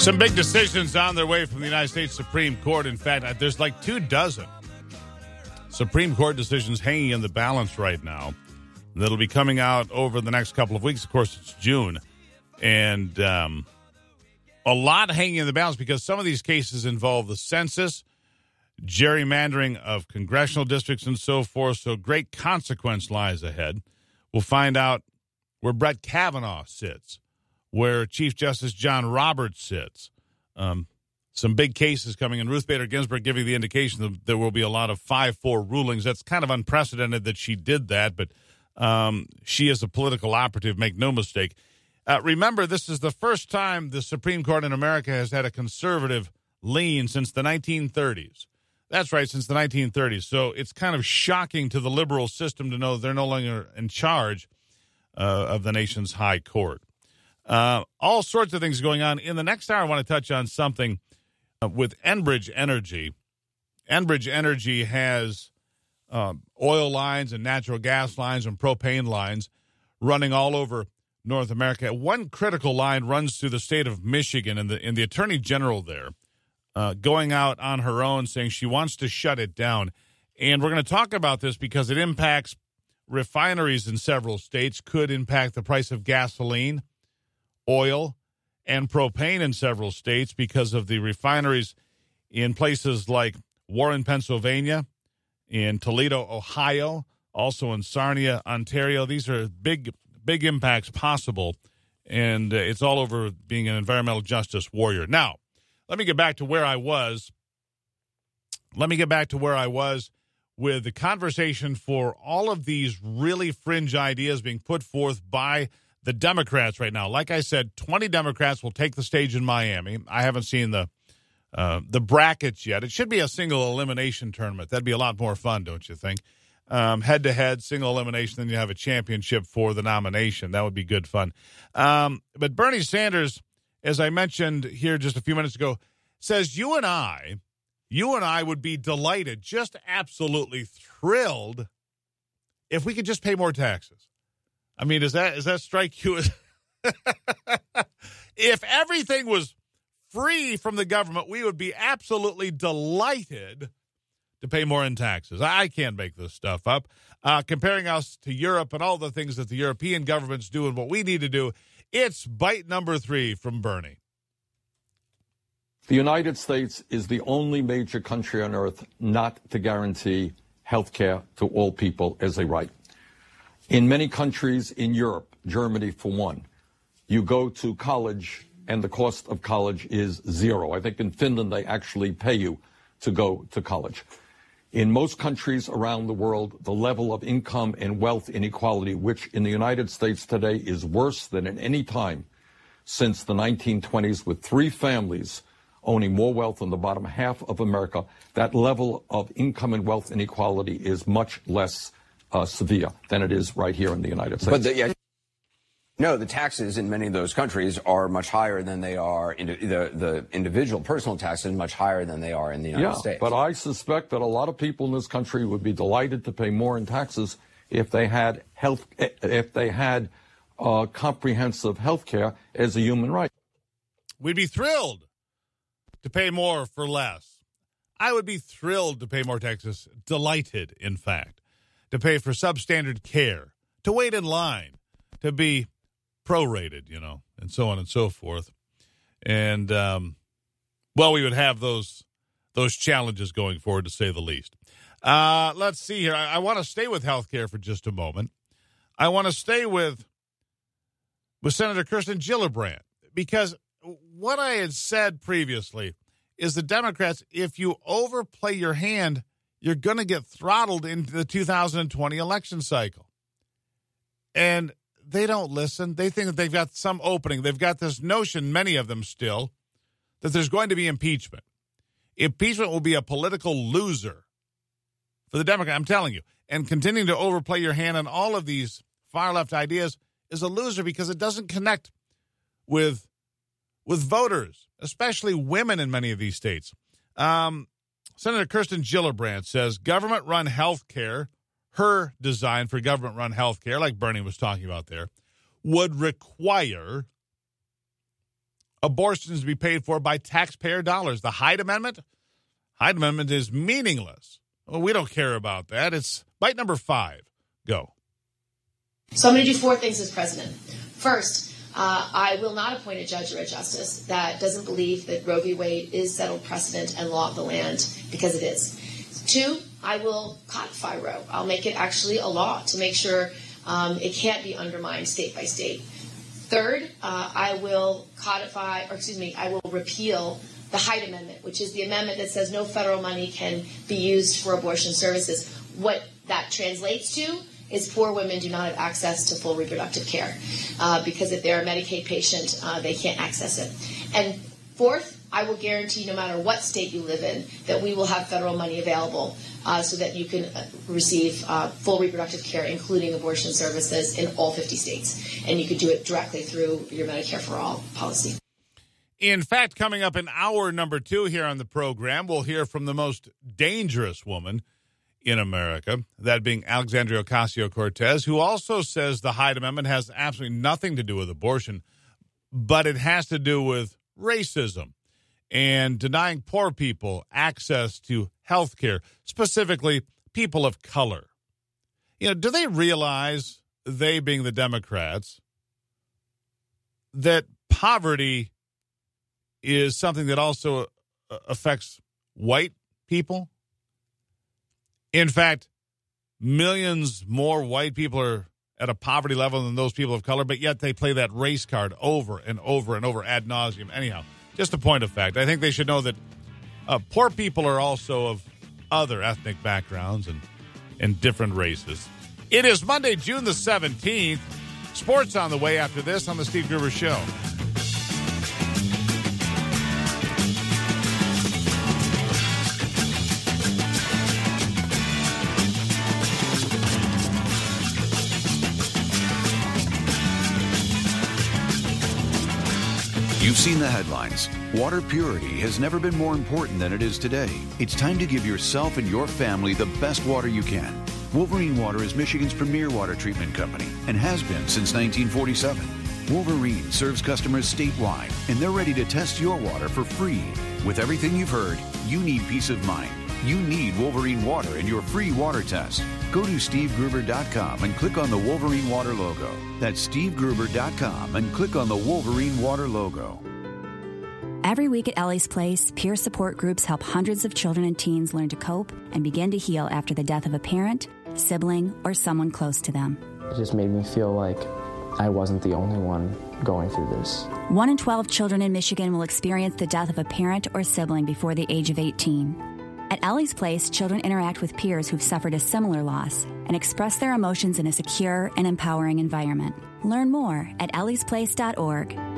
Some big decisions on their way from the United States Supreme Court. In fact, there's like 24 Supreme Court decisions hanging in the balance right now that'll be coming out over the next couple of weeks. Of course, it's June. And a lot hanging in the balance because some of these cases involve the census, gerrymandering of congressional districts, and so forth. So great consequence lies ahead. We'll find out where Brett Kavanaugh sits, where Chief Justice John Roberts sits. Some big cases coming in. Ruth Bader Ginsburg giving the indication that there will be a lot of 5-4 rulings. That's kind of unprecedented that she did that, but she is a political operative, make no mistake. Remember, this is the first time the Supreme Court in America has had a conservative lean since the 1930s. That's right, since the 1930s. So it's kind of shocking to the liberal system to know they're no longer in charge of the nation's high court. All sorts of things going on. In the next hour, I want to touch on something with Enbridge Energy. Enbridge Energy has oil lines and natural gas lines and propane lines running all over North America. One critical line runs through the state of Michigan, and the Attorney General there going out on her own saying she wants to shut it down. And we're going to talk about this because it impacts refineries in several states, could impact the price of gasoline, oil, and propane in several states because of the refineries in places like Warren, Pennsylvania, in Toledo, Ohio, also in Sarnia, Ontario. These are big impacts possible, and it's all over being an environmental justice warrior. Now, let me get back to where I was. With the conversation for all of these really fringe ideas being put forth by the Democrats right now. Like I said, 20 Democrats will take the stage in Miami. I haven't seen the brackets yet. It should be a single elimination tournament. That'd be a lot more fun, don't you think? Head-to-head, single elimination, then you have a championship for the nomination. That would be good fun. But Bernie Sanders, as I mentioned here just a few minutes ago, says you and I would be delighted, just absolutely thrilled, if we could just pay more taxes. I mean, does that strike you as if everything was free from the government, we would be absolutely delighted to pay more in taxes. I can't make this stuff up. Comparing us to Europe and all the things that the European governments do and what we need to do, it's bite number 3 from Bernie. The United States is the only major country on earth not to guarantee health care to all people as a right. In many countries in Europe, Germany for one, you go to college and the cost of college is zero. I think in Finland they actually pay you to go to college. In most countries around the world, the level of income and wealth inequality, which in the United States today is worse than at any time since the 1920s, with 3 families owning more wealth than the bottom half of America, that level of income and wealth inequality is much less severe than it is right here in the United States. But the taxes in many of those countries are much higher than they are. The individual personal taxes are much higher than they are in the United States. But I suspect that a lot of people in this country would be delighted to pay more in taxes if they had comprehensive health care as a human right. We'd be thrilled to pay more for less. I would be thrilled to pay more taxes, delighted, in fact, to pay for substandard care, to wait in line, to be prorated, and so on and so forth. And, we would have those challenges going forward, to say the least. Let's see here. I want to stay with health care for just a moment. I want to stay with Senator Kirsten Gillibrand, because what I had said previously is the Democrats, if you overplay your hand, you're going to get throttled into the 2020 election cycle. And they don't listen. They think that they've got some opening. They've got this notion, many of them still, that there's going to be impeachment. Impeachment will be a political loser for the Democrat, I'm telling you. And continuing to overplay your hand on all of these far-left ideas is a loser because it doesn't connect with voters, especially women in many of these states. Senator Kirsten Gillibrand says government-run health care, her design for government-run health care, like Bernie was talking about there, would require abortions to be paid for by taxpayer dollars. The Hyde Amendment? Hyde Amendment is meaningless. Well, we don't care about that. It's bite number 5. Go. So I'm going to do 4 things as president. First, I will not appoint a judge or a justice that doesn't believe that Roe v. Wade is settled precedent and law of the land, because it is. 2, I will codify Roe. I'll make it actually a law to make sure it can't be undermined state by state. Third, I will repeal the Hyde Amendment, which is the amendment that says no federal money can be used for abortion services. What that translates to is poor women do not have access to full reproductive care because if they're a Medicaid patient, they can't access it. And fourth, I will guarantee no matter what state you live in that we will have federal money available so that you can receive full reproductive care, including abortion services, in all 50 states. And you can do it directly through your Medicare for All policy. In fact, coming up in hour number 2 here on the program, we'll hear from the most dangerous woman in America, that being Alexandria Ocasio-Cortez, who also says the Hyde Amendment has absolutely nothing to do with abortion, but it has to do with racism and denying poor people access to health care, specifically people of color. You know, do they realize, they being the Democrats, that poverty is something that also affects white people? In fact, millions more white people are at a poverty level than those people of color, but yet they play that race card over and over and over ad nauseum. Anyhow, just a point of fact. I think they should know that poor people are also of other ethnic backgrounds and different races. It is Monday, June the 17th. Sports on the way after this on the Steve Gruber Show. You've seen the headlines. Water purity has never been more important than it is today. It's time to give yourself and your family the best water you can. Wolverine Water is Michigan's premier water treatment company and has been since 1947. Wolverine serves customers statewide, and they're ready to test your water for free. With everything you've heard, you need peace of mind. You need Wolverine Water in your free water test. Go to SteveGruber.com and click on the Wolverine Water logo. That's SteveGruber.com and click on the Wolverine Water logo. Every week at Ellie's Place, peer support groups help hundreds of children and teens learn to cope and begin to heal after the death of a parent, sibling, or someone close to them. It just made me feel like I wasn't the only one going through this. 1 in 12 children in Michigan will experience the death of a parent or sibling before the age of 18. At Ellie's Place, children interact with peers who've suffered a similar loss and express their emotions in a secure and empowering environment. Learn more at elliesplace.org.